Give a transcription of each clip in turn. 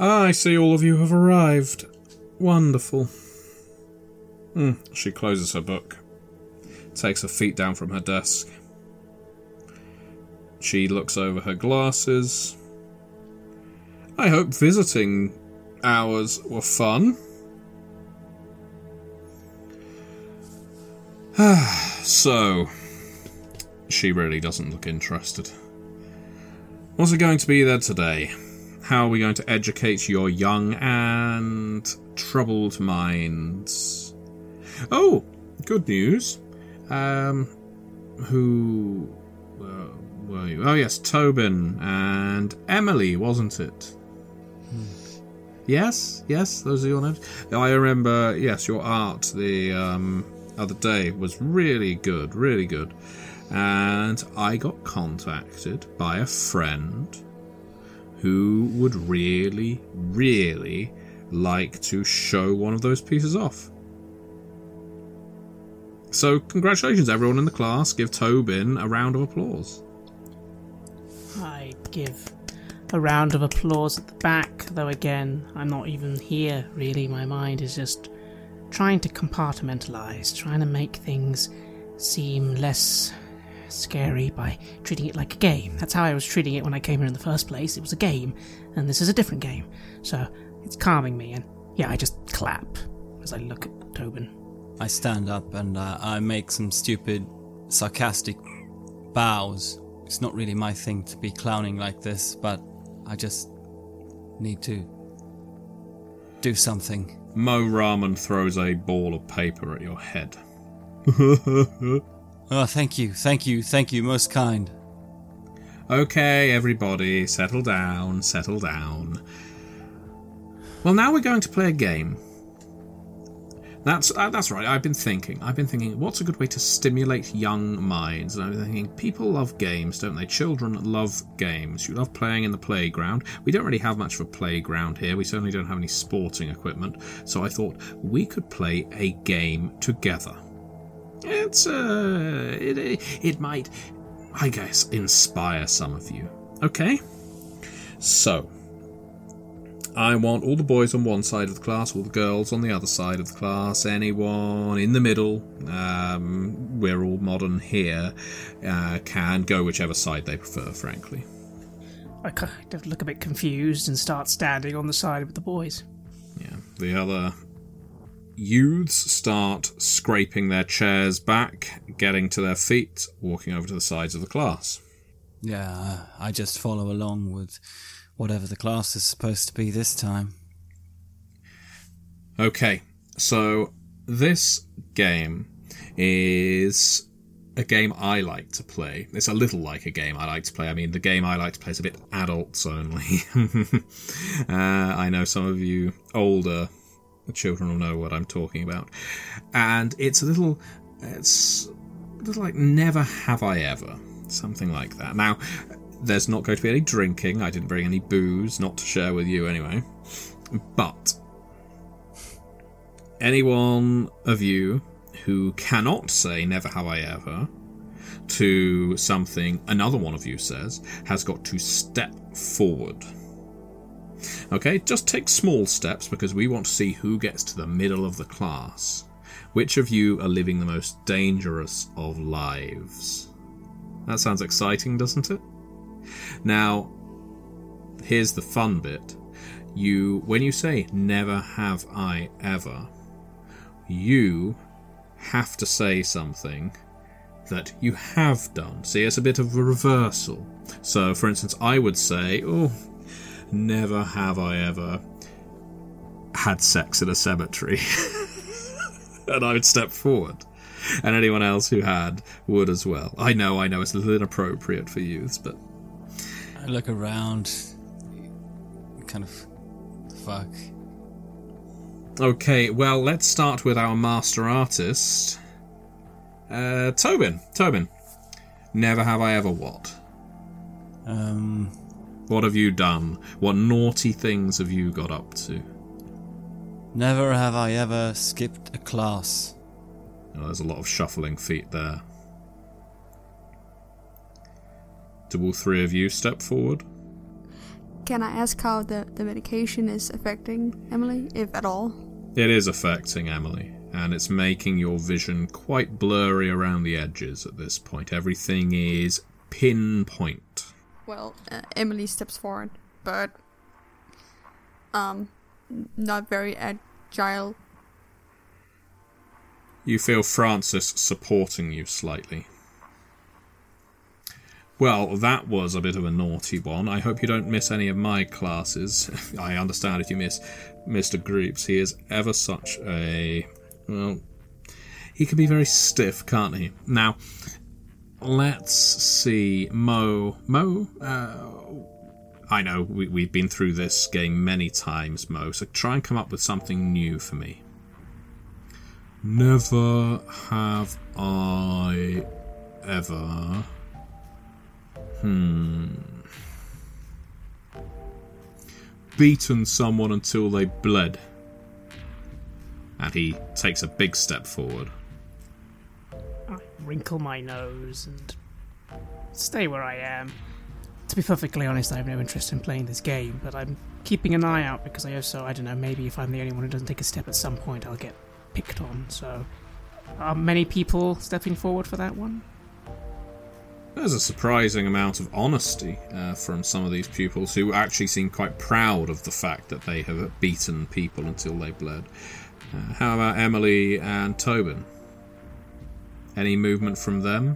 I see all of you have arrived. Wonderful. She closes her book, takes her feet down from her desk. She looks over her glasses. I hope visiting hours were fun. So, she really doesn't look interested. What's it going to be there today? How are we going to educate your young and troubled minds? Oh, good news. Who were you? Oh yes, Tobin and Emily, wasn't it? Yes, those are your names. I remember, yes, your art the other day was really good. And I got contacted by a friend who would really, really like to show one of those pieces off. So, congratulations, everyone in the class. Give Tobin a round of applause. I give a round of applause at the back, though again, I'm not even here, really. My mind is just trying to compartmentalize, trying to make things seem less scary by treating it like a game. That's how I was treating it when I came here in the first place. It was a game, and this is a different game. So, it's calming me, and yeah, I just clap as I look at Tobin. I stand up and I make some stupid, sarcastic bows. It's not really my thing to be clowning like this, but I just need to do something. Mo Ramen throws a ball of paper at your head. Oh, thank you, most kind. Okay, everybody, settle down. Well, now we're going to play a game. That's right, I've been thinking, what's a good way to stimulate young minds? And I'm thinking, people love games, don't they? Children love games. You love playing in the playground. We don't really have much of a playground here. We certainly don't have any sporting equipment. So I thought we could play a game together. It might, I guess, inspire some of you. Okay? So, I want all the boys on one side of the class, all the girls on the other side of the class, anyone in the middle, we're all modern here, can go whichever side they prefer, frankly. I kind of look a bit confused and start standing on the side with the boys. Yeah, the other youths start scraping their chairs back, getting to their feet, walking over to the sides of the class. Yeah, I just follow along with whatever the class is supposed to be this time. Okay, so this game is a game I like to play. It's a little like a game I like to play. I mean, the game I like to play is a bit adults only. I know some of you older children will know what I'm talking about. And it's a little like Never Have I Ever. Something like that. Now, there's not going to be any drinking. I didn't bring any booze, not to share with you anyway. But any one of you who cannot say Never Have I Ever to something another one of you says has got to step forward. Okay, just take small steps because we want to see who gets to the middle of the class. Which of you are living the most dangerous of lives? That sounds exciting, doesn't it? Now, here's the fun bit. When you say Never Have I Ever, you have to say something that you have done. See, it's a bit of a reversal. So, for instance, I would say, never have I ever had sex in a cemetery. And I would step forward. And anyone else who had would as well. I know, it's a little inappropriate for youths, but I look around, kind of, fuck. Okay, well, let's start with our master artist, Tobin. Never have I ever what? What have you done? What naughty things have you got up to? Never have I ever skipped a class. Oh, there's a lot of shuffling feet there. Do all three of you step forward? Can I ask how the medication is affecting Emily, if at all? It is affecting Emily, and it's making your vision quite blurry around the edges at this point. Everything is pinpoint. Well, Emily steps forward, but not very agile. You feel Francis supporting you slightly. Well, that was a bit of a naughty one. I hope you don't miss any of my classes. I understand if you miss Mr. Groups. He is ever such a... Well, he can be very stiff, can't he? Now, let's see. Mo, I know, we've been through this game many times, Mo, so try and come up with something new for me. Never have I ever... beaten someone until they bled. And he takes a big step forward. I wrinkle my nose and stay where I am. To be perfectly honest, I have no interest in playing this game, but I'm keeping an eye out because I don't know, maybe if I'm the only one who doesn't take a step at some point, I'll get picked on. So, are many people stepping forward for that one? There's a surprising amount of honesty from some of these pupils who actually seem quite proud of the fact that they have beaten people until they bled. How about Emily and Tobin? Any movement from them?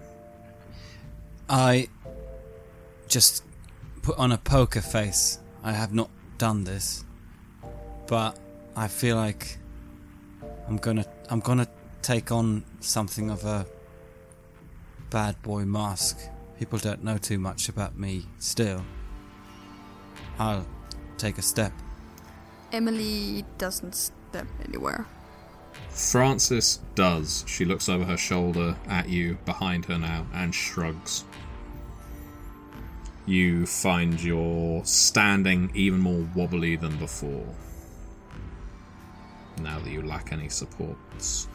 I just put on a poker face. I have not done this, but I feel like I'm gonna take on something of a bad boy mask. People don't know too much about me still. I'll take a step. Emily doesn't step anywhere. Francis does. She looks over her shoulder at you, behind her now, and shrugs. You find you're standing even more wobbly than before, now that you lack any supports.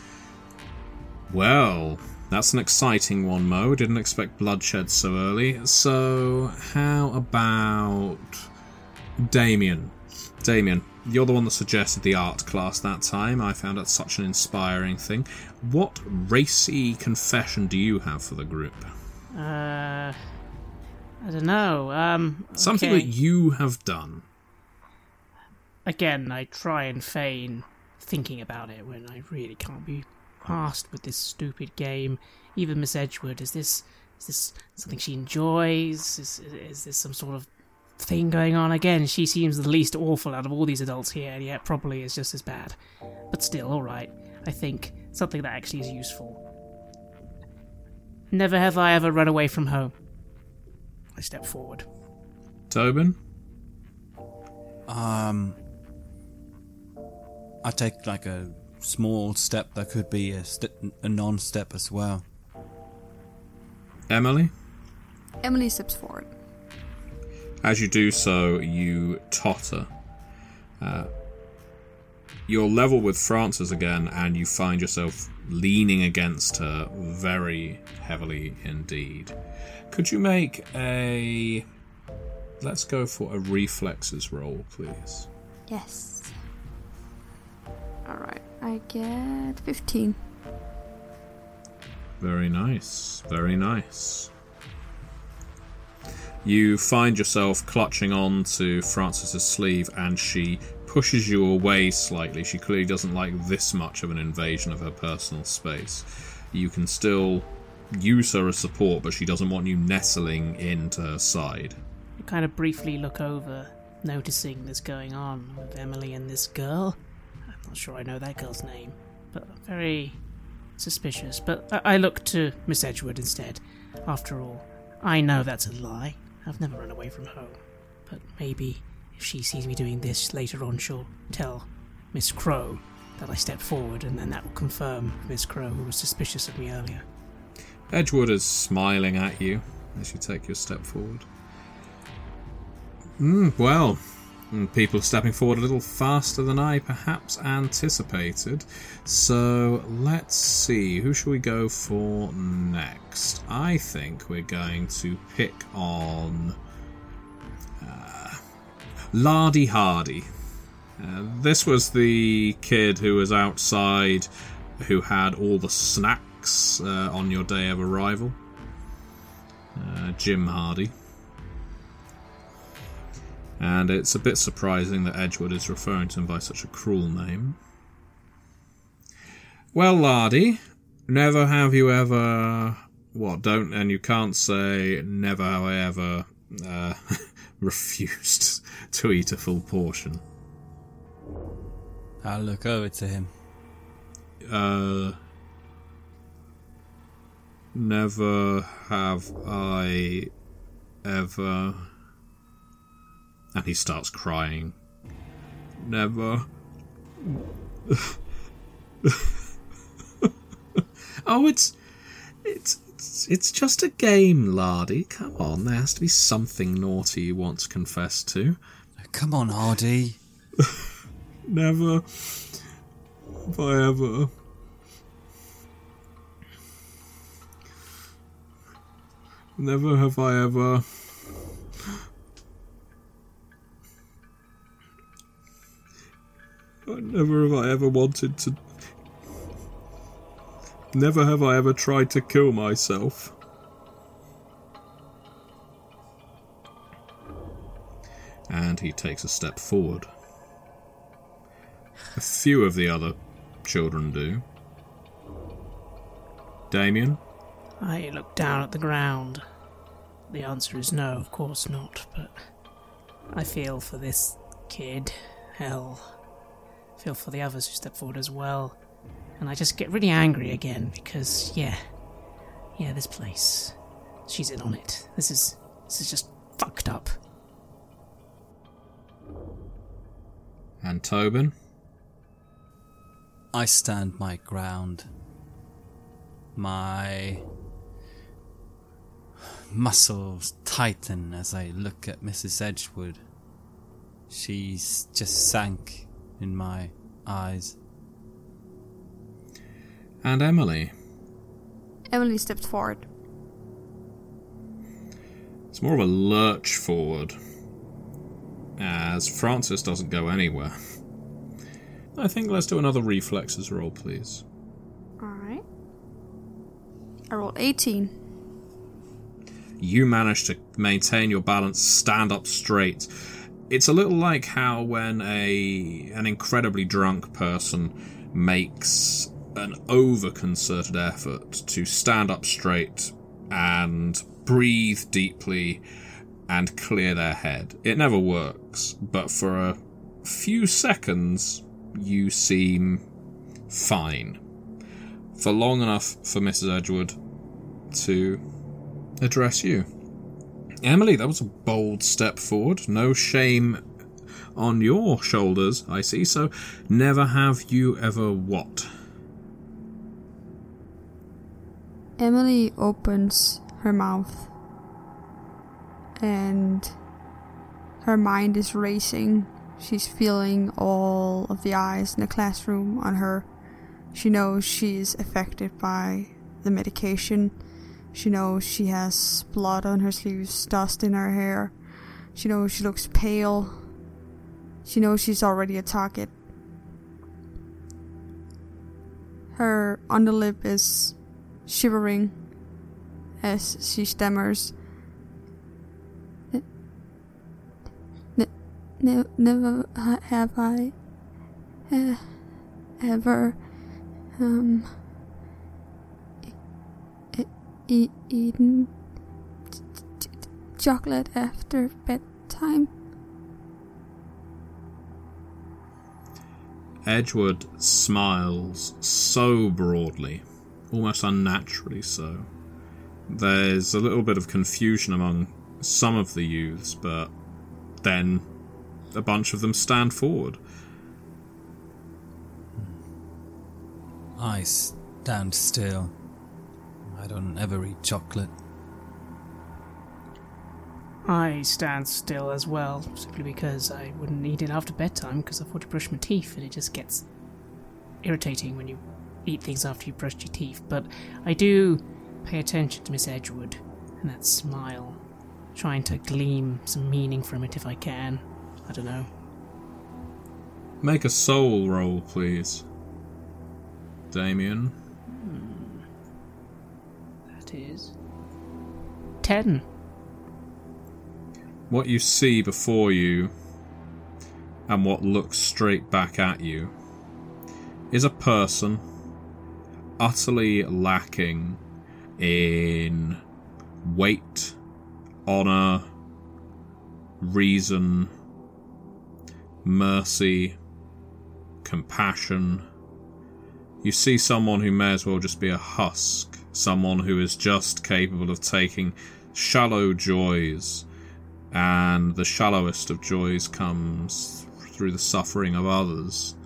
Well, that's an exciting one, Mo. Didn't expect bloodshed so early. So, how about Damien? Damien, you're the one that suggested the art class that time. I found it such an inspiring thing. What racy confession do you have for the group? I don't know. Something okay. that you have done. Again, I try and feign thinking about it when I really can't be asked with this stupid game. Even Miss Edgewood, is this something she enjoys? Is this some sort of thing going on? Again, she seems the least awful out of all these adults here, and yet probably is just as bad. But still, alright. I think something that actually is useful. Never have I ever run away from home. I step forward. Tobin? I take like a small step that could be a non-step as well. Emily? Emily steps forward. As you do so, you totter. You're level with Frances again, and you find yourself leaning against her very heavily indeed. Could you make a... Let's go for a reflexes roll, please. Yes. Alright, I get 15. Very nice, very nice. You find yourself clutching on to Frances's sleeve, and she pushes you away slightly. She clearly doesn't like this much of an invasion of her personal space. You can still use her as support, but she doesn't want you nestling into her side. I kind of briefly look over, noticing this going on with Emily and this girl. I'm not sure I know that girl's name, but very suspicious. But I look to Miss Edgewood instead. After all, I know that's a lie. I've never run away from home. But maybe if she sees me doing this later on, she'll tell Miss Crow that I stepped forward, and then that will confirm Miss Crow, who was suspicious of me earlier. Edgewood is smiling at you as you take your step forward. Well, people stepping forward a little faster than I perhaps anticipated. So let's see, who shall we go for next? I think we're going to pick on Lardy Hardy. This was the kid who was outside, who had all the snacks on your day of arrival. Jim Hardy. And it's a bit surprising that Edgewood is referring to him by such a cruel name. Well, Lardy, never have you ever... and you can't say, never have I ever refused to eat a full portion. I'll look over to him. Never have I ever... And he starts crying. Never... Oh, it's just a game, Lardy. Come on, there has to be something naughty you want to confess to. Come on, Hardy. Never have I ever... Never have I ever... Never have I ever wanted to... Never have I ever tried to kill myself. And he takes a step forward. A few of the other children do. Damien? I look down at the ground. The answer is no, of course not, but I feel for this kid. Hell, I feel for the others who step forward as well. And I just get really angry again because, yeah, this place, she's in on it. This is just fucked up. And Tobin? I stand my ground. My muscles tighten as I look at Mrs. Edgewood. She's just sank in my eyes. And Emily? Emily stepped forward. It's more of a lurch forward, as Francis doesn't go anywhere. I think let's do another reflexes roll, please. Alright. I rolled 18. You manage to maintain your balance, stand up straight. It's a little like how when an incredibly drunk person makes an over-concerted effort to stand up straight and breathe deeply and clear their head. It never works, but for a few seconds you seem fine. For long enough for Mrs. Edgewood to address you. Emily, that was a bold step forward. No shame on your shoulders, I see, so never have you ever what? Emily opens her mouth and her mind is racing. She's feeling all of the eyes in the classroom on her. She knows she's affected by the medication. She knows she has blood on her sleeves, dust in her hair. She knows she looks pale. She knows she's already a target. Her underlip is shivering as she stammers. Never have I ever eaten chocolate after bedtime. Edgewood smiles so broadly, almost unnaturally so. There's a little bit of confusion among some of the youths, but then a bunch of them stand forward. I stand still. I don't ever eat chocolate. I stand still as well, simply because I wouldn't eat it after bedtime because I've already brushed my teeth and it just gets irritating when you eat things after you've brushed your teeth. But I do pay attention to Miss Edgewood and that smile, trying to glean some meaning from it if I can. I don't know. Make a soul roll, please. Damien. That is 10. What you see before you, and what looks straight back at you, is a person utterly lacking in weight, honour, reason, mercy, compassion. You see someone who may as well just be a husk, someone who is just capable of taking shallow joys, and the shallowest of joys comes through the suffering of others.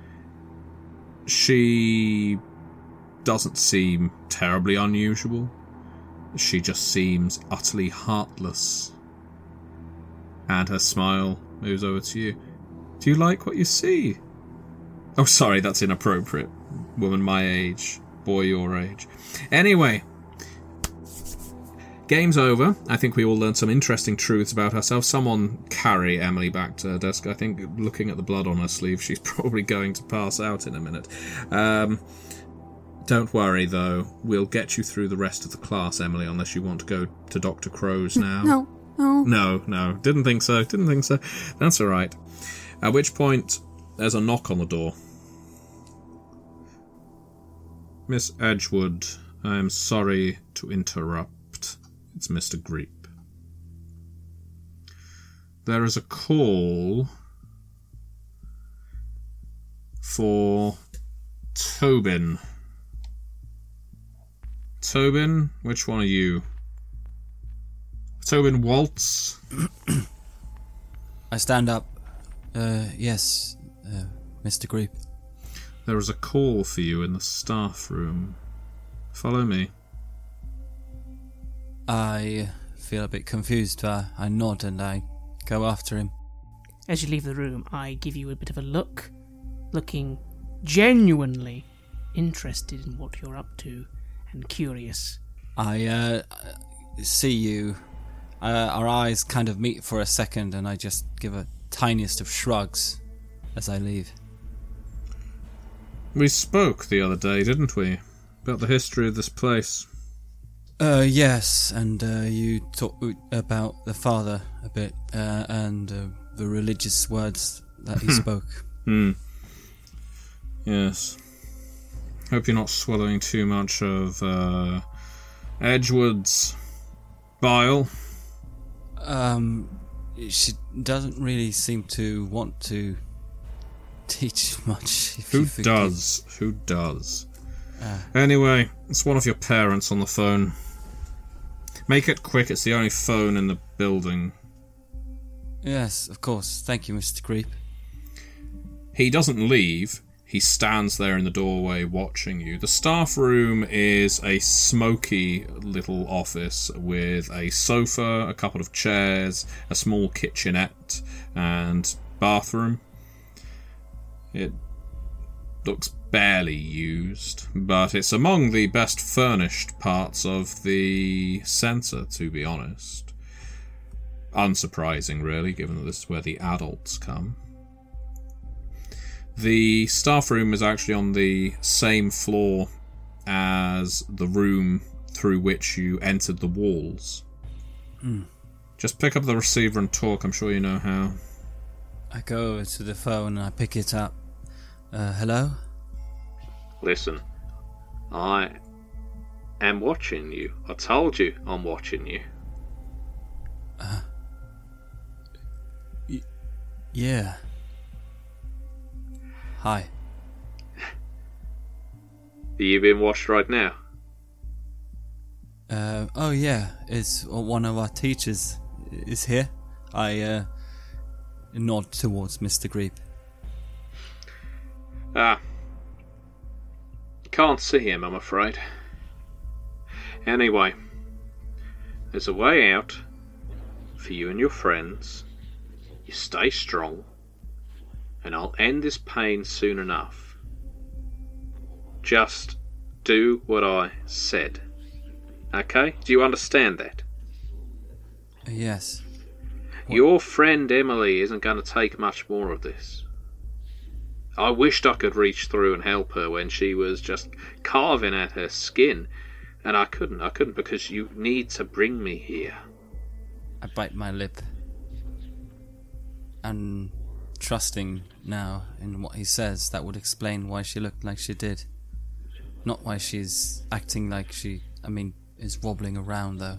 She doesn't seem terribly unusual. She just seems utterly heartless. And her smile moves over to you. Do you like what you see? Oh, sorry, that's inappropriate. Woman my age. Boy your age. Anyway. Game's over. I think we all learned some interesting truths about ourselves. Someone carry Emily back to her desk. I think, looking at the blood on her sleeve, she's probably going to pass out in a minute. Don't worry, though. We'll get you through the rest of the class, Emily, unless you want to go to Dr. Crow's now. No. Didn't think so. That's all right. At which point, there's a knock on the door. Miss Edgewood, I am sorry to interrupt. It's Mr. Greep. There is a call for Tobin. Tobin, which one are you? Tobin Waltz? I stand up. Yes, Mr. Greep. There is a call for you in the staff room. Follow me. I feel a bit confused. I nod and I go after him. As you leave the room, I give you a bit of a look, looking genuinely interested in what you're up to and curious. I see you. Our eyes kind of meet for a second and I just give a tiniest of shrugs as I leave. We spoke the other day, didn't we? About the history of this place. Yes, and you talked about the father a bit, and the religious words that he spoke. Yes. Hope you're not swallowing too much of Edgewood's bile. She doesn't really seem to want to teach much. Who does? Anyway, it's one of your parents on the phone. Make it quick, it's the only phone in the building. Yes, of course. Thank you, Mr. Creep. He doesn't leave. He stands there in the doorway watching you. The staff room is a smoky little office with a sofa, a couple of chairs, a small kitchenette, and bathroom. It looks barely used, but it's among the best furnished parts of the centre, to be honest. Unsurprising, really, given that this is where the adults come. The staff room is actually on the same floor as the room through which you entered the walls. Just pick up the receiver and talk, I'm sure you know how. I go to the phone and I pick it up. Hello? Listen, I am watching you. I told you I'm watching you. Yeah. Hi. Are you being watched right now? Oh yeah, it's one of our teachers is here. I nod towards Mr. Greep. Can't see him, I'm afraid. Anyway, there's a way out for you and your friends. You stay strong, and I'll end this pain soon enough. Just do what I said. Okay? Do you understand that? Yes. your friend Emily isn't going to take much more of this. I wished I could reach through and help her when she was just carving at her skin, and I couldn't because you need to bring me here. I bite my lip. And trusting now in what he says, that would explain why she looked like she did. Not why she's acting like she, is wobbling around though.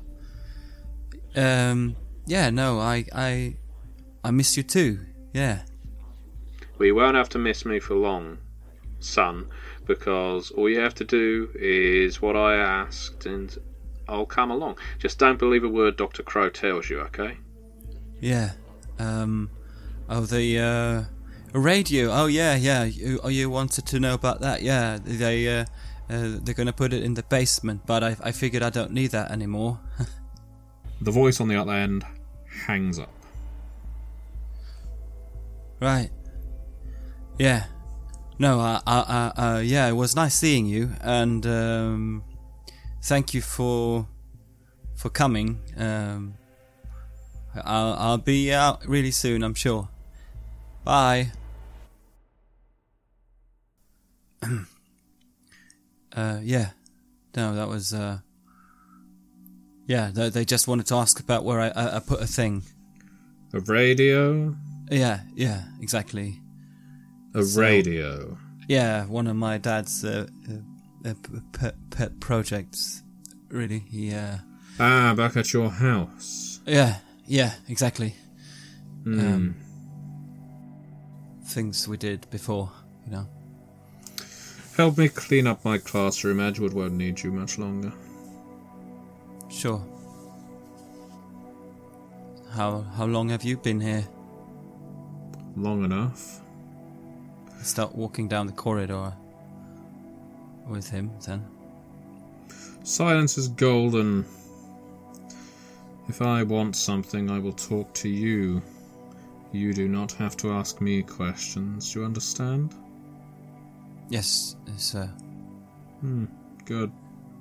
Yeah, no, I miss you too, yeah. Well, you won't have to miss me for long, son, because all you have to do is what I asked and I'll come along. Just don't believe a word Dr. Crow tells you, okay? Yeah, the radio, oh yeah, you wanted to know about that, yeah, they're gonna put it in the basement, but I figured I don't need that anymore. The voice on the other end hangs up. Right. Yeah. No, yeah, it was nice seeing you, and thank you for coming. I'll be out really soon, I'm sure. Bye. Yeah. No, that was yeah, they just wanted to ask about where I put a thing. A radio? Yeah, exactly. A radio? Yeah, one of my dad's pet projects. Really, he... back at your house. Yeah, exactly. Things we did before, you know. Help me clean up my classroom. Edgewood won't need you much longer. Sure. How long have you been here? Long enough. Start walking down the corridor with him, then. Silence is golden. If I want something, I will talk to you. You do not have to ask me questions. Do you understand? Yes, sir. Good.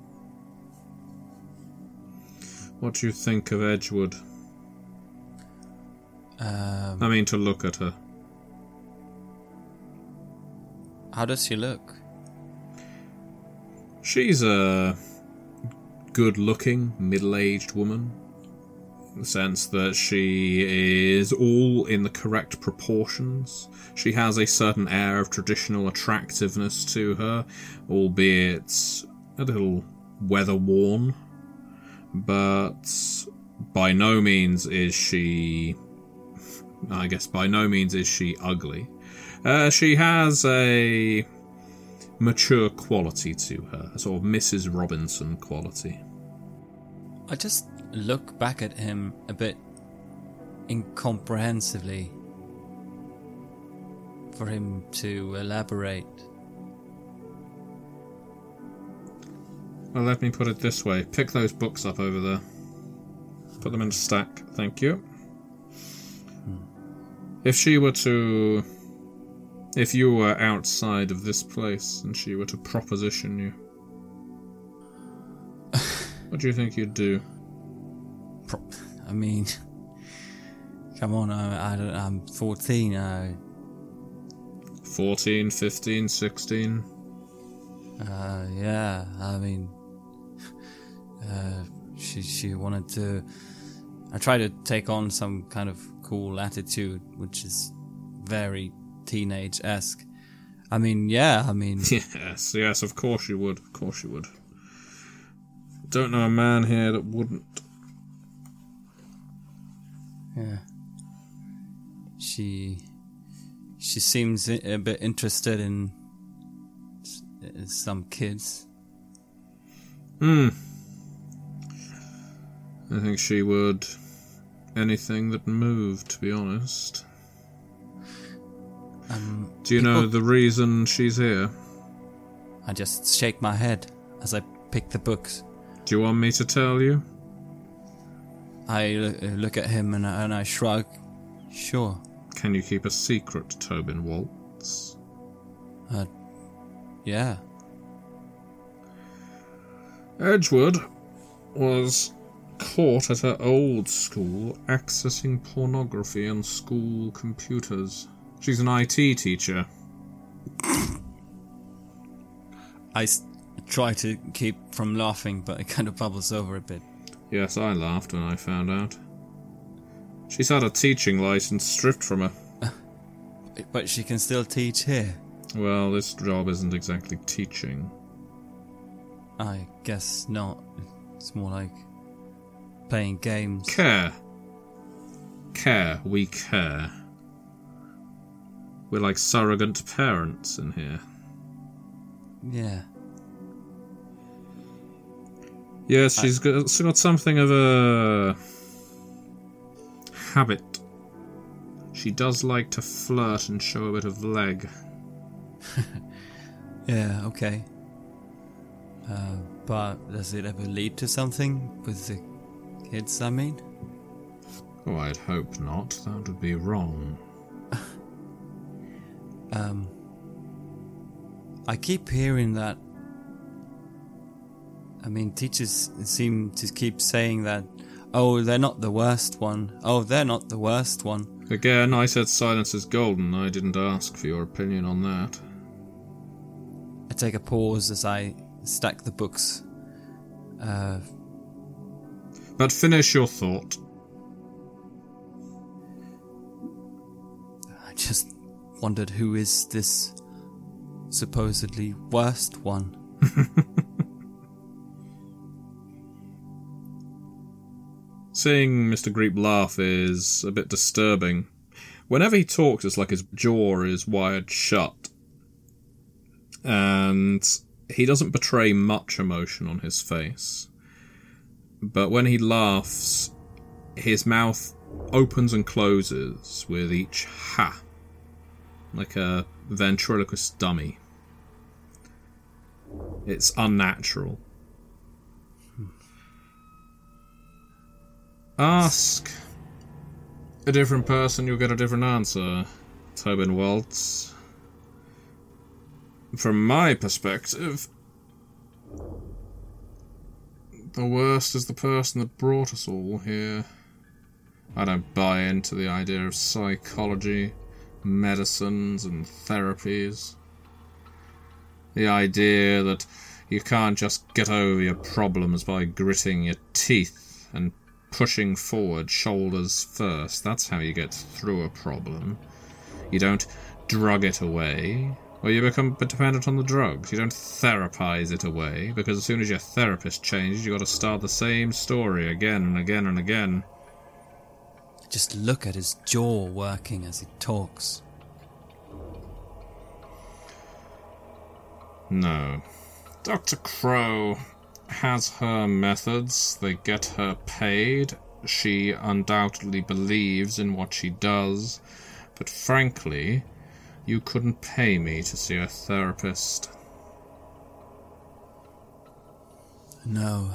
What do you think of Edgewood? To look at her. How does she look? She's a good-looking, middle-aged woman. In the sense that she is all in the correct proportions. She has a certain air of traditional attractiveness to her, albeit a little weather-worn. But by no means is she ugly. She has a mature quality to her, a sort of Mrs. Robinson quality. I just look back at him a bit incomprehensively for him to elaborate. Well, let me put it this way. Pick those books up over there. Put them in a stack. Thank you. If you were outside of this place and she were to proposition you, what do you think you'd do? Come on, I'm 14. 14, 15, 16? Yeah, she wanted to... I tried to take on some kind of cool attitude, which is very teenage-esque. Yes, of course you would. Don't know a man here that wouldn't. Yeah. She seems a bit interested in some kids. I think she would. Anything that moved, to be honest. Do you know the reason she's here? I just shake my head as I pick the books. Do you want me to tell you? I look at him and I shrug. Sure. Can you keep a secret, Tobin Waltz? Yeah. Edgewood was caught at her old school accessing pornography on school computers. She's an IT teacher. I try to keep from laughing, but it kind of bubbles over a bit. Yes, I laughed when I found out. She's had a teaching license stripped from her. But she can still teach here. Well, this job isn't exactly teaching. I guess not. It's more like playing games. Care. We care. We're like surrogate parents in here. Yeah. Yes, she's got something of a habit. She does like to flirt and show a bit of leg. Yeah, okay. But does it ever lead to something with the kids, I mean? Oh, I'd hope not. That would be wrong. I keep hearing that. I mean, teachers seem to keep saying that, oh, they're not the worst one. Oh, they're not the worst one. Again, I said silence is golden. I didn't ask for your opinion on that. I take a pause as I stack the books. But finish your thought. I just wondered, who is this supposedly worst one? Seeing Mr. Greep laugh is a bit disturbing. Whenever he talks, it's like his jaw is wired shut. And he doesn't betray much emotion on his face. But when he laughs, his mouth opens and closes with each ha. Like a ventriloquist dummy. It's unnatural. Ask a different person, you'll get a different answer, Tobin Waltz. From my perspective, the worst is the person that brought us all here. I don't buy into the idea of psychology, medicines, and therapies. The idea that you can't just get over your problems by gritting your teeth and pushing forward shoulders first. That's how you get through a problem. You don't drug it away, or you become dependent on the drugs. You don't therapize it away, because as soon as your therapist changes, you got to start the same story again and again and again. Just look at his jaw working as he talks. No. Dr. Crow has her methods. They get her paid. She undoubtedly believes in what she does. But frankly, you couldn't pay me to see a therapist. No.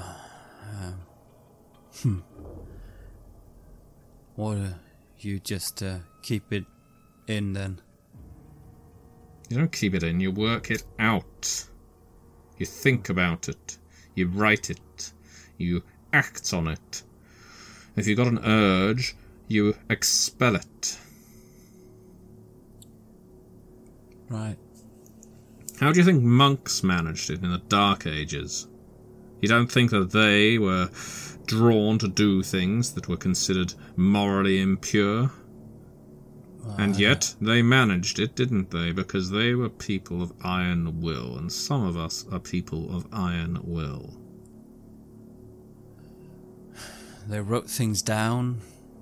Or you just keep it in then? You don't keep it in, you work it out. You think about it. You write it. You act on it. If you've got an urge, you expel it. Right. How do you think monks managed it in the Dark Ages? You don't think that they were drawn to do things that were considered morally impure? And yet, they managed it, didn't they? Because they were people of iron will, and some of us are people of iron will. They wrote things down.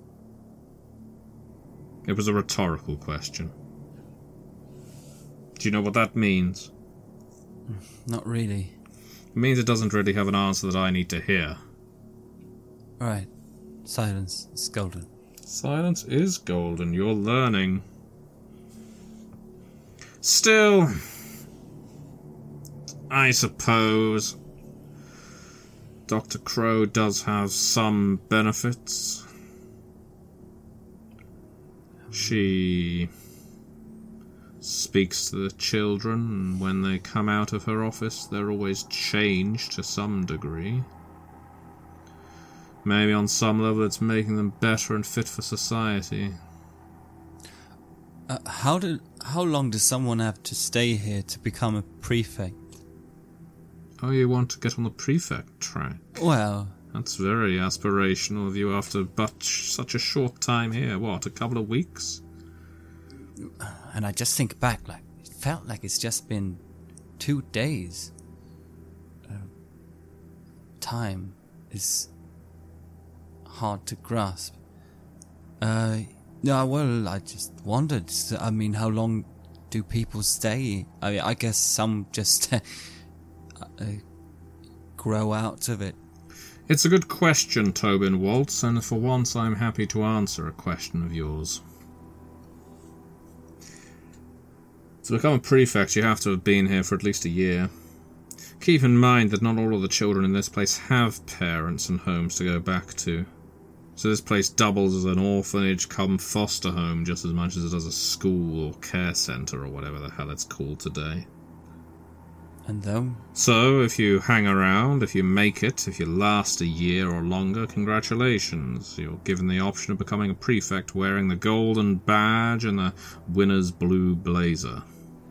It was a rhetorical question. Do you know what that means? Not really. It means it doesn't really have an answer that I need to hear. Right. Silence is golden. Silence is golden, you're learning. Still, I suppose Dr. Crow does have some benefits. She speaks to the children, and when they come out of her office, they're always changed to some degree. Maybe on some level it's making them better and fit for society. How long does someone have to stay here to become a prefect? Oh, you want to get on the prefect track? Well, That's very aspirational of you after such a short time here. What, a couple of weeks? and I just think back, like, it felt like it's just been 2 days. Time is hard to grasp. No, well, I just wondered. I mean, how long do people stay? I guess some just grow out of it. It's a good question, Tobin Waltz, and for once I'm happy to answer a question of yours. To become a prefect, you have to have been here for at least a year. Keep in mind that not all of the children in this place have parents and homes to go back to. So this place doubles as an orphanage come foster home just as much as it does a school or care centre or whatever the hell it's called today. And though? So, if you hang around, if you make it, if you last a year or longer, congratulations. You're given the option of becoming a prefect wearing the golden badge and the winner's blue blazer.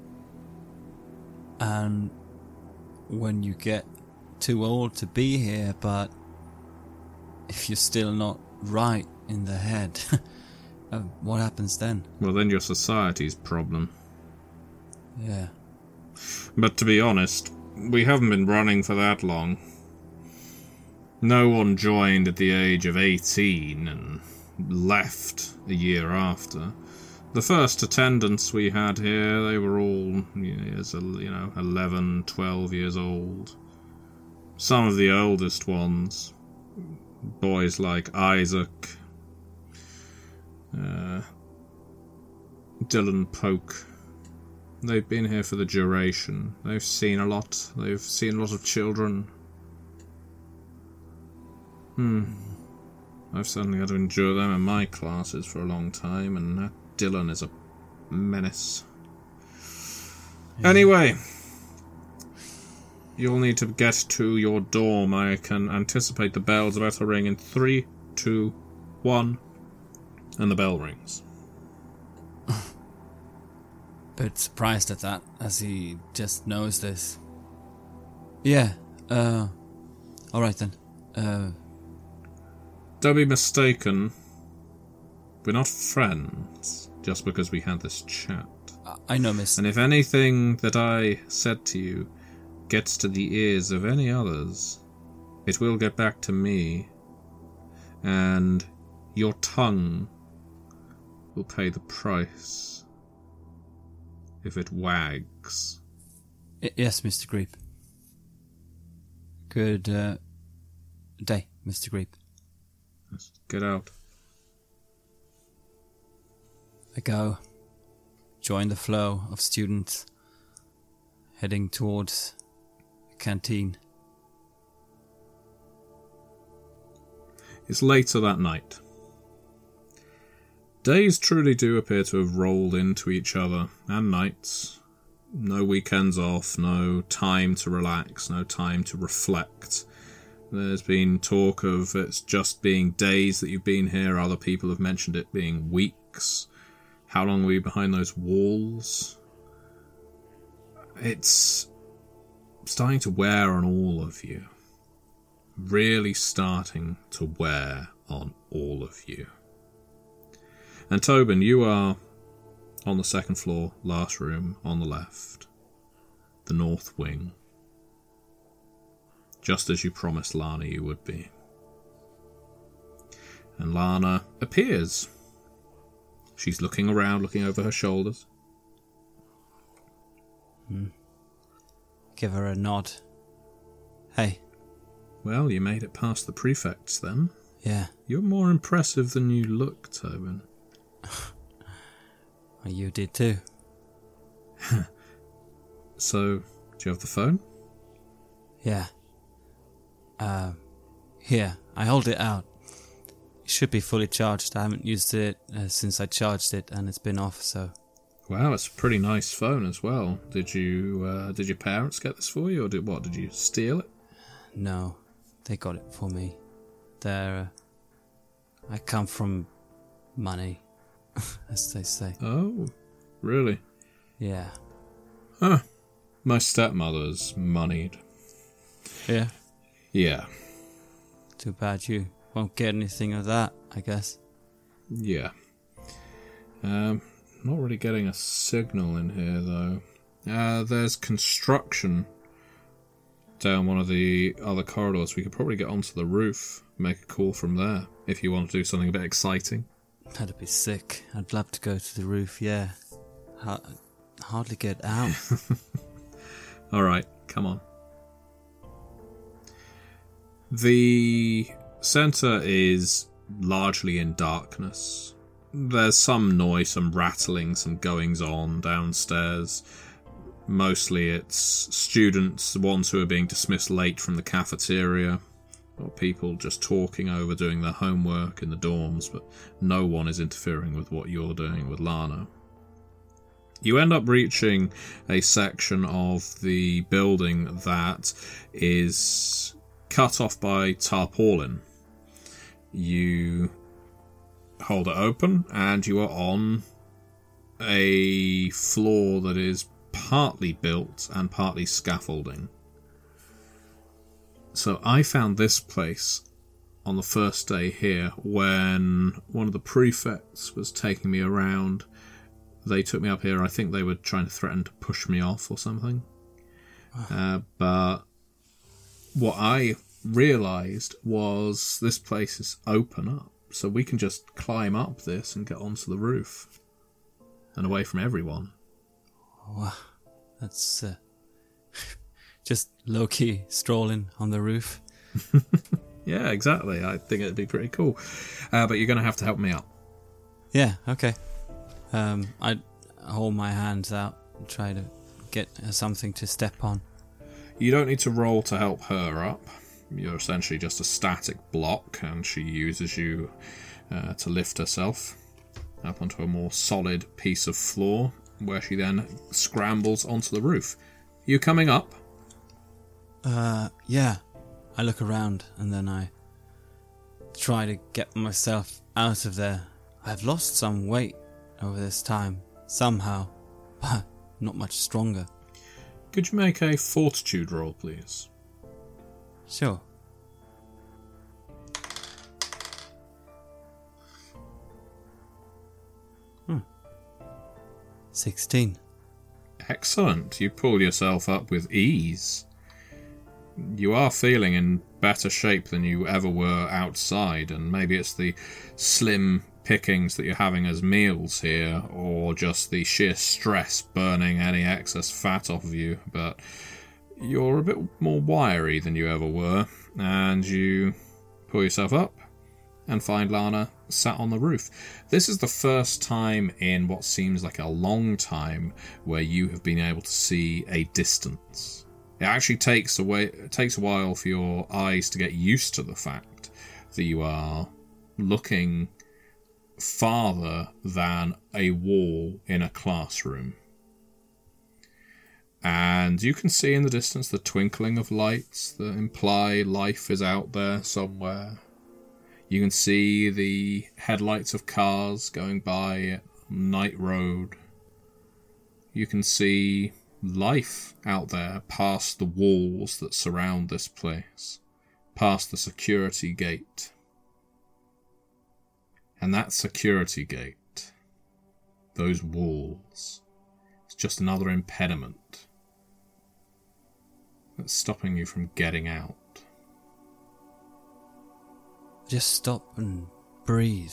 And when you get too old to be here, but if you're still not right in the head, what happens then? Well, then you're society's problem. Yeah. But to be honest, we haven't been running for that long. No one joined at the age of 18 and left a year after. The first attendants we had here, they were all, 11, 12 years old. Some of the oldest ones, boys like Isaac, Dylan Polk, they've been here for the duration. They've seen a lot. They've seen a lot of children. I've certainly had to endure them in my classes for a long time, and that Dylan is a menace. Yeah. Anyway, you'll need to get to your dorm. I can anticipate the bell's about to ring in 3, 2, 1, and the bell rings. Bit surprised at that, as he just knows this. Yeah, alright then. Don't be mistaken. We're not friends, just because we had this chat. I know, miss. And if anything that I said to you gets to the ears of any others, it will get back to me. And your tongue will pay the price if it wags. Yes, Mr. Greep. Good day, Mr. Greep. Let's get out. I go, join the flow of students heading towards the canteen. It's later that night. Days truly do appear to have rolled into each other, and nights. No weekends off, no time to relax, no time to reflect. There's been talk of it's just being days that you've been here. Other people have mentioned it being weeks. How long were you behind those walls? It's starting to wear on all of you. Really starting to wear on all of you. And Tobin, you are on the second floor, last room, on the left. The north wing. Just as you promised Lana you would be. And Lana appears. She's looking around, looking over her shoulders. Give her a nod. Hey. Well, you made it past the prefects then. Yeah. You're more impressive than you look, Tobin. Well, you did too. So, do you have the phone? Yeah. Here, I hold it out. It should be fully charged. I haven't used it since I charged it, and it's been off, so... Wow, it's a pretty nice phone as well. Did your parents get this for you, or did you steal it? No, they got it for me. there. I come from money, as they say. Oh, really? Yeah. Huh. My stepmother's moneyed. Yeah. Yeah. Too bad you won't get anything of that, I guess. Yeah. Not really getting a signal in here, though. There's construction down one of the other corridors. We could probably get onto the roof, make a call from there, if you want to do something a bit exciting. That'd be sick. I'd love to go to the roof, yeah. Hardly get out. Alright, come on. The centre is largely in darkness. There's some noise, some rattling, some goings-on downstairs. Mostly it's students, the ones who are being dismissed late from the cafeteria, or people just talking over doing their homework in the dorms, but no one is interfering with what you're doing with Lana. You end up reaching a section of the building that is cut off by tarpaulin. You hold it open and you are on a floor that is partly built and partly scaffolding. So I found this place on the first day here when one of the prefects was taking me around. They took me up here. I think they were trying to threaten to push me off or something. But what I realised was this place is open up. So we can just climb up this and get onto the roof. And away from everyone. Wow. That's just low-key strolling on the roof. Yeah, exactly. I think it'd be pretty cool. But you're going to have to help me out. Yeah, okay. I'd hold my hands out and try to get something to step on. You don't need to roll to help her up. You're essentially just a static block, and she uses you to lift herself up onto a more solid piece of floor, where she then scrambles onto the roof. You coming up? Yeah. I look around and then I try to get myself out of there. I've lost some weight over this time, somehow, but not much stronger. Could you make a fortitude roll, please? Sure. 16. Excellent. You pull yourself up with ease. You are feeling in better shape than you ever were outside, and maybe it's the slim pickings that you're having as meals here, or just the sheer stress burning any excess fat off of you, but you're a bit more wiry than you ever were, and you pull yourself up and find Lana sat on the roof. This is the first time in what seems like a long time where you have been able to see a distance. It actually takes a while for your eyes to get used to the fact that you are looking farther than a wall in a classroom. And you can see in the distance the twinkling of lights that imply life is out there somewhere. You can see the headlights of cars going by at Night Road. You can see life out there past the walls that surround this place, past the security gate. And that security gate, those walls, is just another impediment that's stopping you from getting out. Just stop and breathe.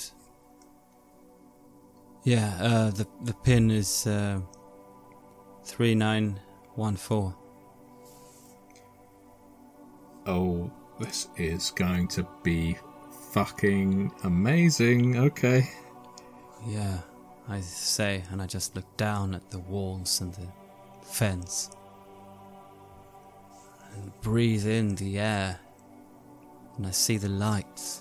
Yeah, the pin is 3914. Oh, this is going to be fucking amazing. Okay. Yeah, I say, and I just look down at the walls and the fence. And breathe in the air. And I see the lights.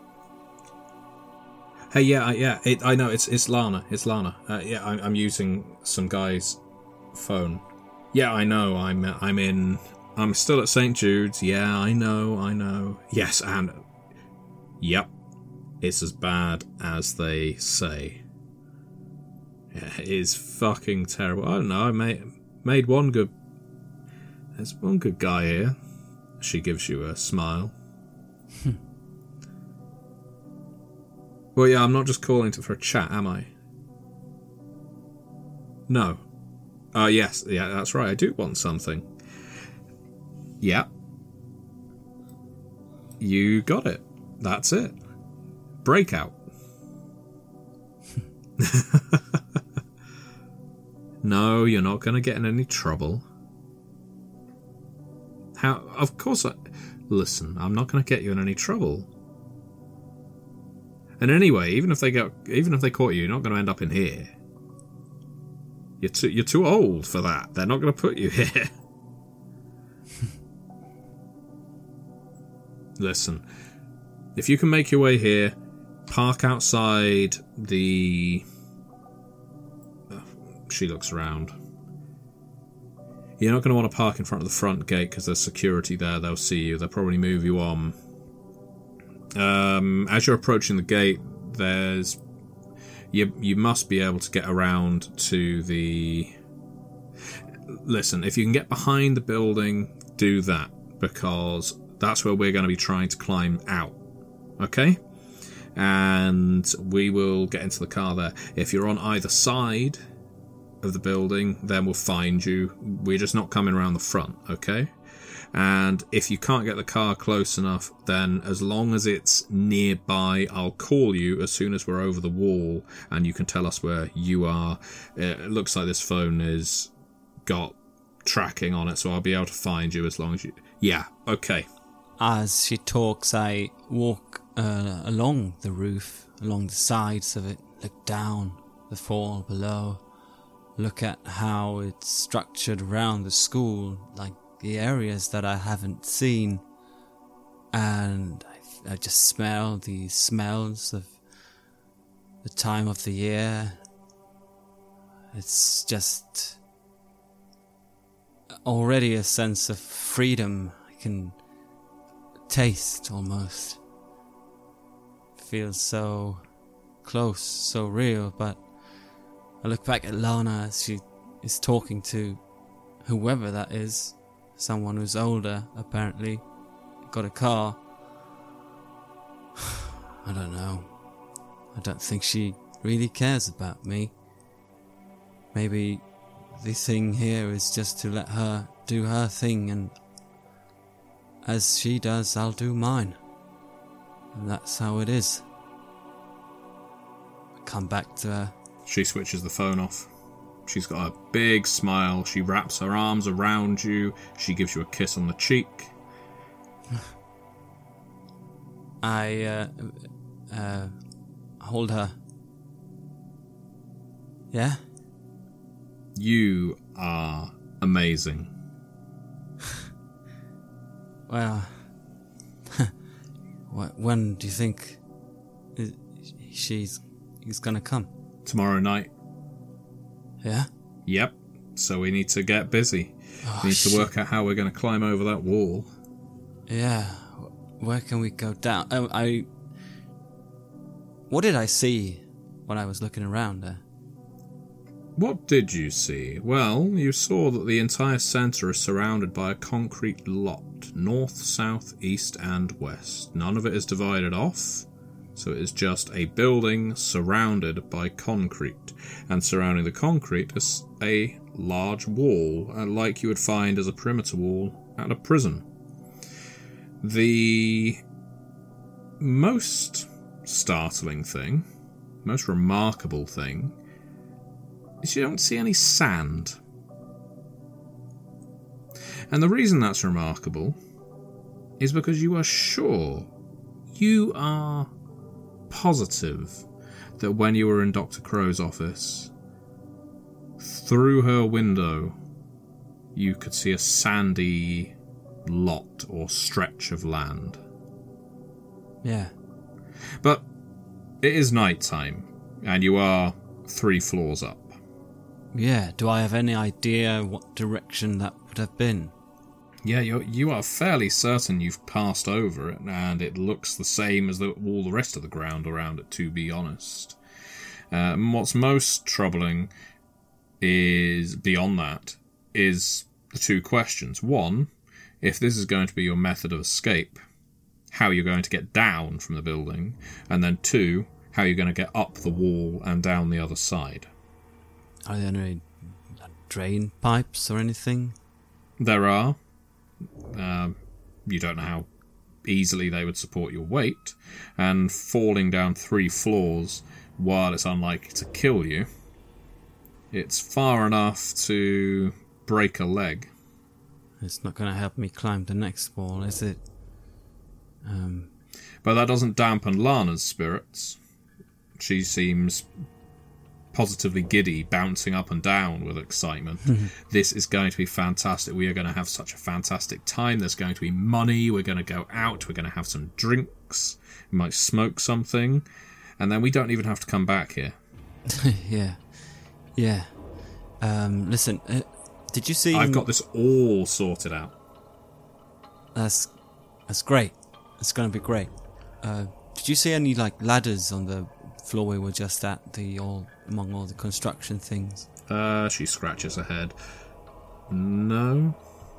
Hey, yeah. I know it's Lana. It's Lana. Yeah, I'm using some guy's phone. Yeah, I know. I'm still at St. Jude's. Yeah, I know. Yes, and Yep. It's as bad as they say. Yeah, it is fucking terrible. I don't know, I made one good... There's one good guy here. She gives you a smile. Well, yeah, I'm not just calling for a chat, am I? No. Yes, yeah, that's right, I do want something. Yeah. You got it. That's it. Breakout. No, you're not going to get in any trouble. How? Of course Listen, I'm not going to get you in any trouble. And anyway, even if they caught you, you're not going to end up in here. You're too old for that. They're not going to put you here. Listen, if you can make your way here, park outside the... She looks around. You're not going to want to park in front of the front gate because there's security there. They'll see you. They'll probably move you on. As you're approaching the gate, you must be able to get around to the... Listen, if you can get behind the building, do that, because that's where we're going to be trying to climb out. Okay? And we will get into the car there. If you're on either side of the building, then we'll find you. We're just not coming around the front, okay? And if you can't get the car close enough, then as long as it's nearby, I'll call you as soon as we're over the wall and you can tell us where you are. It looks like this phone has got tracking on it, so I'll be able to find you as long as you... Yeah, okay. As she talks, I walk along the roof, along the sides of it, look down the fall below, look at how it's structured around the school, like the areas that I haven't seen, and I just smell the smells of the time of the year. It's just already a sense of freedom I can taste almost. Feels so close, so real, but I look back at Lana as she is talking to whoever that is. Someone who's older, apparently. Got a car. I don't know. I don't think she really cares about me. Maybe the thing here is just to let her do her thing, and as she does, I'll do mine. And that's how it is. I come back to her. She switches the phone off. She's got a big smile. She wraps her arms around you. She gives you a kiss on the cheek. I hold her. Yeah? You are amazing. Well, when do you think he's gonna come? Tomorrow night. Yeah? Yep. So we need to get busy. We need to work out how we're going to climb over that wall. Yeah. Where can we go down? What did I see when I was looking around there? What did you see? Well, you saw that the entire centre is surrounded by a concrete lot, north, south, east and west. None of it is divided off, so it is just a building surrounded by concrete. And surrounding the concrete is a large wall, like you would find as a perimeter wall at a prison. The most startling thing, most remarkable thing, is you don't see any sand. And the reason that's remarkable is because you are sure, you are positive that when you were in Dr. Crow's office, through her window, you could see a sandy lot or stretch of land. Yeah. But it is night time, and you are 3 floors up. Yeah, do I have any idea what direction that would have been? Yeah, you are fairly certain you've passed over it, and it looks the same as all the rest of the ground around it, to be honest. What's most troubling is, beyond that, is the two questions. One, if this is going to be your method of escape, how you're going to get down from the building, and then two, how you're going to get up the wall and down the other side. Are there any drain pipes or anything? There are. You don't know how easily they would support your weight, and falling down 3 floors, while it's unlikely to kill you, it's far enough to break a leg. It's not going to help me climb the next wall, is it? But that doesn't dampen Lana's spirits. She seems positively giddy, bouncing up and down with excitement. This is going to be fantastic. We are going to have such a fantastic time. There's going to be money. We're going to go out. We're going to have some drinks. We might smoke something. And then we don't even have to come back here. Yeah. Listen, did you see... I've got this all sorted out. That's great. It's going to be great. Did you see any, ladders on the floor we were just at, among all the construction things? She scratches her head. No.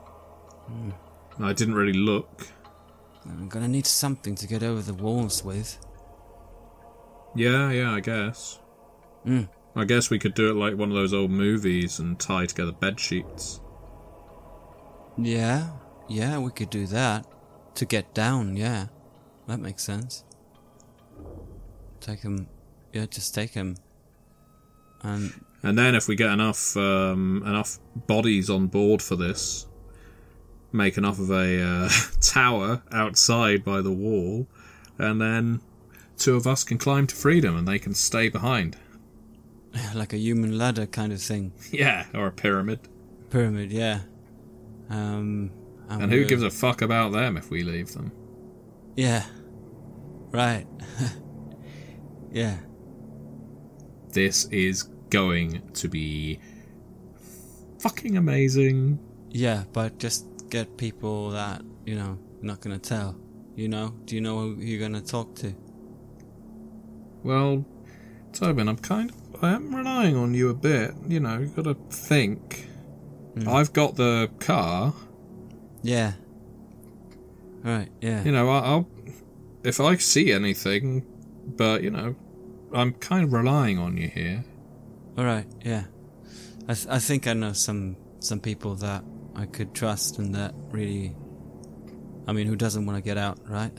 I didn't really look. I'm going to need something to get over the walls with. Yeah, I guess. I guess we could do it like one of those old movies and tie together bed sheets. Yeah, we could do that. To get down, yeah. That makes sense. Take him. Yeah, just take him. And then if we get enough bodies on board for this, make enough of a tower outside by the wall, and then 2 of us can climb to freedom and they can stay behind. Like a human ladder kind of thing. Yeah, or a pyramid. Pyramid, yeah. And who gives a fuck about them if we leave them? Yeah. Right. Yeah. This is going to be fucking amazing. Yeah, but just get people that, not gonna tell. Do you know who you're gonna talk to? Well, Tobin, I am relying on you a bit. You've got to think. I've got the car. Yeah. Right, yeah. I'll if I see anything, but, I'm kind of relying on you here. Alright, yeah. I think I know some people that I could trust and that really... who doesn't want to get out, right?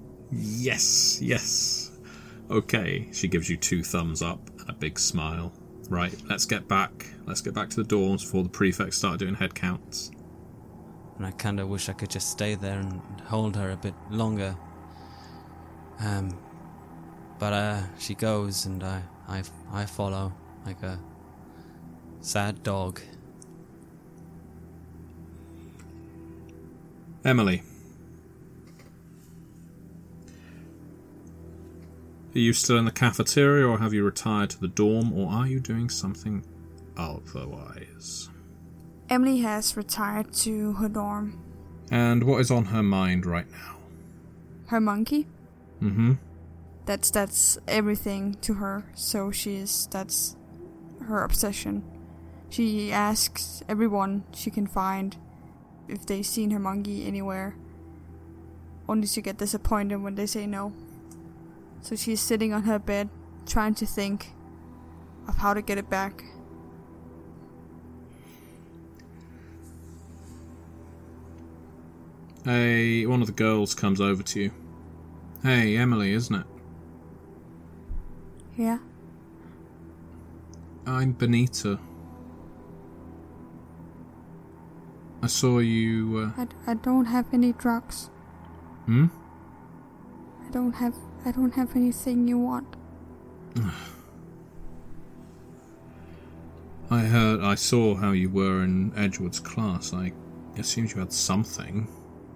Yes. Okay, she gives you 2 thumbs up and a big smile. Right, let's get back. Let's get back to the dorms before the prefects start doing head counts. And I kind of wish I could just stay there and hold her a bit longer. But she goes and I follow like a sad dog. Emily. Are you still in the cafeteria, or have you retired to the dorm, or are you doing something otherwise? Emily has retired to her dorm. And what is on her mind right now? Her monkey? Mm-hmm. That's everything to her, so that's her obsession. She asks everyone she can find if they've seen her monkey anywhere, only to get disappointed when they say no. So she's sitting on her bed, trying to think of how to get it back. One of the girls comes over to you. Hey, Emily, isn't it? Yeah? I'm Benita. I saw you, I don't have any drugs. Hmm? I don't have anything you want. I saw how you were in Edgewood's class. I assumed you had something.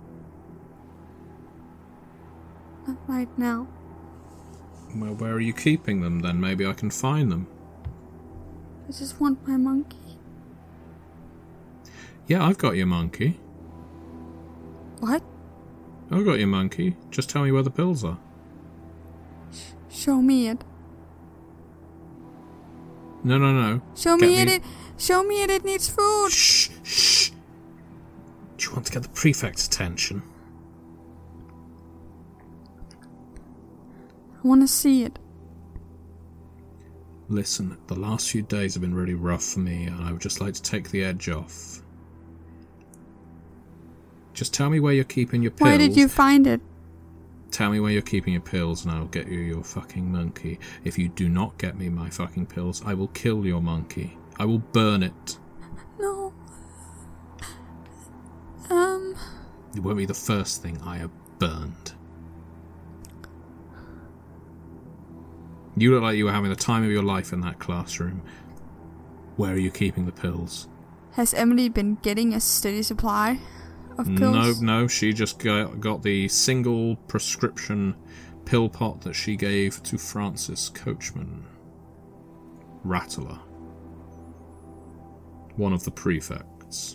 Not right now. Well, where are you keeping them then? Maybe I can find them. I just want my monkey. Yeah, I've got your monkey. I've got your monkey. Just tell me where the pills are. Show me it. No. Show me it. Show me it. It needs food. Shh. Do you want to get the prefect's attention? I want to see it. Listen, the last few days have been really rough for me, and I would just like to take the edge off. Just tell me where you're keeping your pills. Why did you find it? Tell me where you're keeping your pills, and I'll get you your fucking monkey. If you do not get me my fucking pills, I will kill your monkey. I will burn it. No. It won't be the first thing I have burned. You look like you were having the time of your life in that classroom. Where are you keeping the pills? Has Emily been getting a steady supply of pills? No, she just got the single prescription pill pot that she gave to Francis Coachman. Rattler. One of the prefects.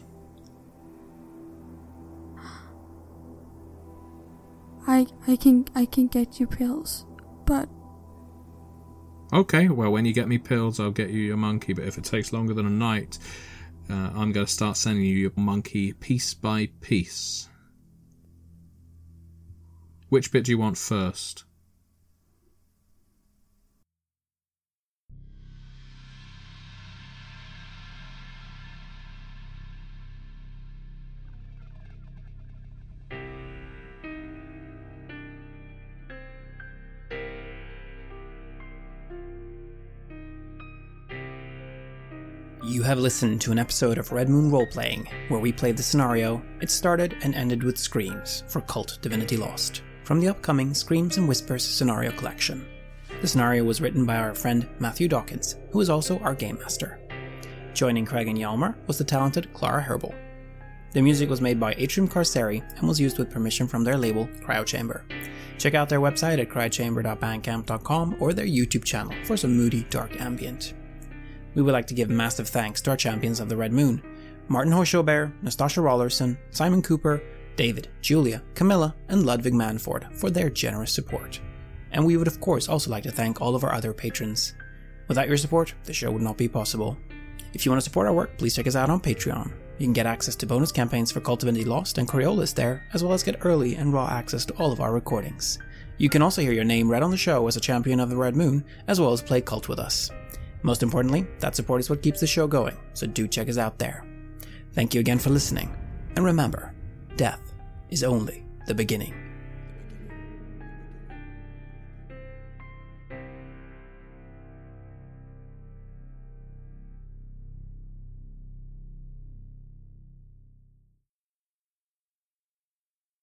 I can get you pills, but... Okay, well, when you get me pills, I'll get you your monkey, but if it takes longer than a night, I'm going to start sending you your monkey piece by piece. Which bit do you want first? You have listened to an episode of Red Moon Roleplaying, where we played the scenario It Started and Ended with Screams for Cult Divinity Lost, from the upcoming Screams and Whispers scenario collection. The scenario was written by our friend Matthew Dawkins, who is also our game master. Joining Craig and Hjalmar was the talented Clara Herbal. The music was made by Atrium Carceri and was used with permission from their label, Cryochamber. Check out their website at cryochamber.bandcamp.com or their YouTube channel for some moody, dark ambient. We would like to give massive thanks to our champions of the Red Moon, Martin Hochschaubert, Nastasha Rollerson, Simon Cooper, David, Julia, Camilla, and Ludwig Manford for their generous support. And we would of course also like to thank all of our other patrons. Without your support, the show would not be possible. If you want to support our work, please check us out on Patreon. You can get access to bonus campaigns for Cult Divinity Lost and Coriolis there, as well as get early and raw access to all of our recordings. You can also hear your name read on the show as a champion of the Red Moon, as well as play Cult with us. Most importantly, that support is what keeps the show going, so do check us out there. Thank you again for listening, and remember, death is only the beginning.